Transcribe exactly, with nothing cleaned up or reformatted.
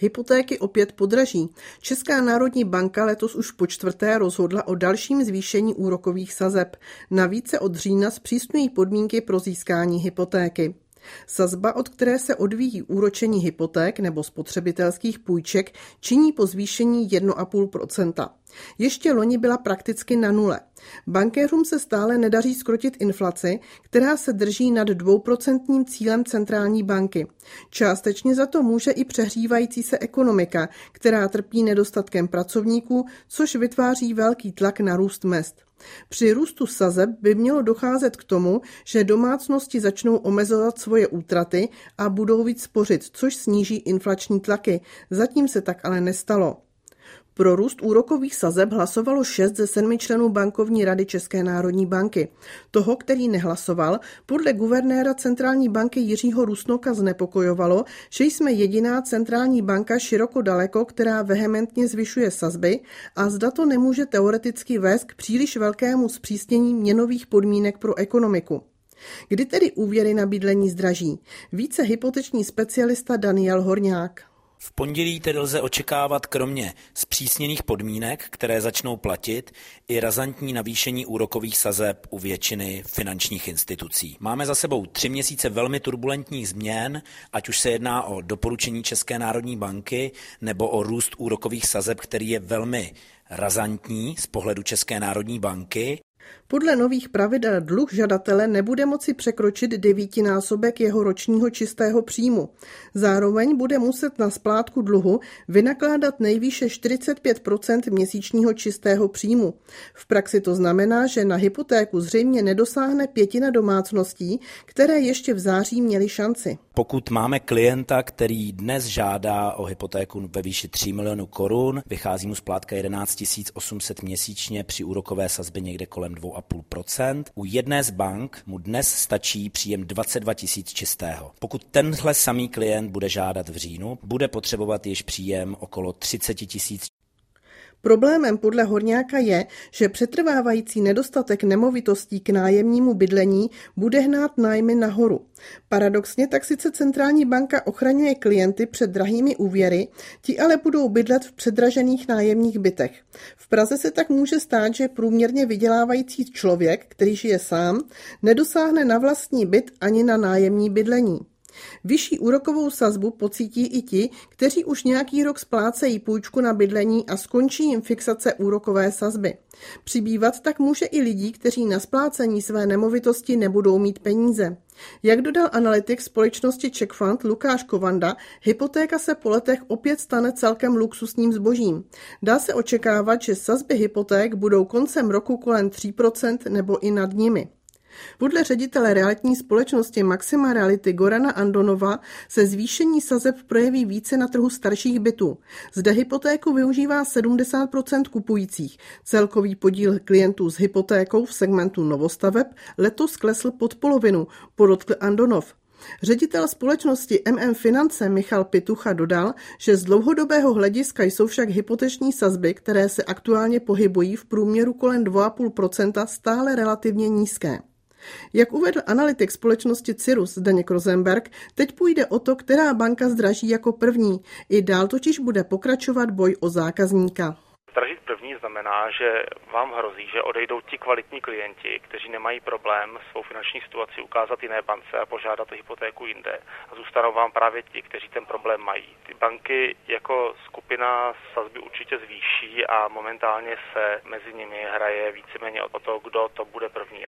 hypotéky opět podraží. Česká národní banka letos už po čtvrté rozhodla o dalším zvýšení úrokových sazeb. Navíc se od října zpřísňují podmínky pro získání hypotéky. Sazba, od které se odvíjí úročení hypoték nebo spotřebitelských půjček, činí po zvýšení jedna celá pět procenta. Ještě loni byla prakticky na nule. Bankéřům se stále nedaří zkrotit inflaci, která se drží nad dvouprocentním cílem centrální banky. Částečně za to může i přehřívající se ekonomika, která trpí nedostatkem pracovníků, což vytváří velký tlak na růst mezd. Při růstu sazeb by mělo docházet k tomu, že domácnosti začnou omezovat svoje útraty a budou víc spořit, což sníží inflační tlaky. Zatím se tak ale nestalo. Pro růst úrokových sazeb hlasovalo šest ze sedmi členů bankovní rady České národní banky. Toho, který nehlasoval, podle guvernéra centrální banky Jiřího Rusnoka znepokojovalo, že jsme jediná centrální banka široko daleko, která vehementně zvyšuje sazby a zda to nemůže teoreticky vést k příliš velkému zpřísnění měnových podmínek pro ekonomiku. Kdy tedy úvěry na bydlení zdraží? Více hypoteční specialista Daniel Horňák. V pondělí tedy lze očekávat kromě zpřísněných podmínek, které začnou platit, i razantní navýšení úrokových sazeb u většiny finančních institucí. Máme za sebou tři měsíce velmi turbulentních změn, ať už se jedná o doporučení České národní banky nebo o růst úrokových sazeb, který je velmi razantní z pohledu České národní banky. Podle nových pravidel dluh žadatele nebude moci překročit devítinásobek jeho ročního čistého příjmu. Zároveň bude muset na splátku dluhu vynakládat nejvýše čtyřicet pět procent měsíčního čistého příjmu. V praxi to znamená, že na hypotéku zřejmě nedosáhne pětina domácností, které ještě v září měly šanci. Pokud máme klienta, který dnes žádá o hypotéku ve výši tři miliony korun, vychází mu splátka jedenáct tisíc osm set měsíčně při úrokové sazbě někde kolem dva a půl procenta. U jedné z bank mu dnes stačí příjem dvacet dva tisíc čistého. Pokud tenhle samý klient bude žádat v říjnu, bude potřebovat již příjem okolo třicet tisíc. Problémem podle Horňáka je, že přetrvávající nedostatek nemovitostí k nájemnímu bydlení bude hnát nájmy nahoru. Paradoxně tak sice centrální banka ochraňuje klienty před drahými úvěry, ti ale budou bydlet v předražených nájemních bytech. V Praze se tak může stát, že průměrně vydělávající člověk, který žije sám, nedosáhne na vlastní byt ani na nájemní bydlení. Vyšší úrokovou sazbu pocítí i ti, kteří už nějaký rok splácejí půjčku na bydlení a skončí jim fixace úrokové sazby. Přibývat tak může i lidí, kteří na splácení své nemovitosti nebudou mít peníze. Jak dodal analytik společnosti Czech Fund Lukáš Kovanda, hypotéka se po letech opět stane celkem luxusním zbožím. Dá se očekávat, že sazby hypoték budou koncem roku kolem tří procent nebo i nad nimi. Podle ředitele realitní společnosti Maxima Reality Gorana Andonova se zvýšení sazeb projeví více na trhu starších bytů. Zde hypotéku využívá sedmdesát procent kupujících. Celkový podíl klientů s hypotékou v segmentu novostaveb letos klesl pod polovinu, podotkl Andonov. Ředitel společnosti M M Finance Michal Pitucha dodal, že z dlouhodobého hlediska jsou však hypoteční sazby, které se aktuálně pohybují v průměru kolem dva a půl procenta, stále relativně nízké. Jak uvedl analytik společnosti Cyrus Zdeněk Rosenberg, teď půjde o to, která banka zdraží jako první. I dál totiž bude pokračovat boj o zákazníka. Zdražit první znamená, že vám hrozí, že odejdou ti kvalitní klienti, kteří nemají problém svou finanční situaci ukázat jiné bance a požádat o hypotéku jinde. A zůstanou vám právě ti, kteří ten problém mají. Ty banky jako skupina sazby určitě zvýší a momentálně se mezi nimi hraje víceméně o to, kdo to bude první.